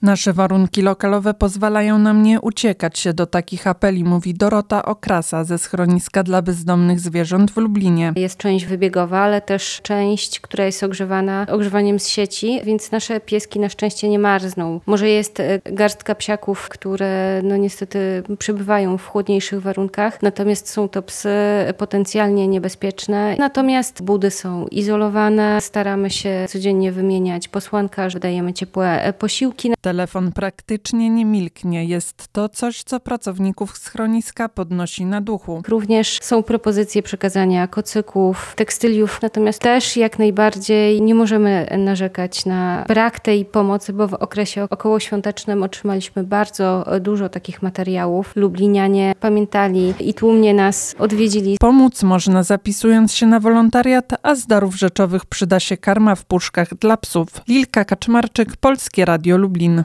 Nasze warunki lokalowe pozwalają nam nie uciekać się do takich apeli, mówi Dorota Okrasa ze schroniska dla bezdomnych zwierząt w Lublinie. Jest część wybiegowa, ale też część, która jest ogrzewana ogrzewaniem z sieci, więc nasze pieski na szczęście nie marzną. Może jest garstka psiaków, które niestety przebywają w chłodniejszych warunkach, natomiast są to psy potencjalnie niebezpieczne. Natomiast budy są izolowane, staramy się codziennie wymieniać posłanka, wydajemy ciepłe posiłki. Telefon praktycznie nie milknie. Jest to coś, co pracowników schroniska podnosi na duchu. Również są propozycje przekazania kocyków, tekstyliów, natomiast też jak najbardziej nie możemy narzekać na brak tej pomocy, bo w okresie okołoświątecznym otrzymaliśmy bardzo dużo takich materiałów. Lublinianie pamiętali i tłumnie nas odwiedzili. Pomóc można zapisując się na wolontariat, a z darów rzeczowych przyda się karma w puszkach dla psów. Lilka Kaczmarczyk, Polskie Radio Lublin.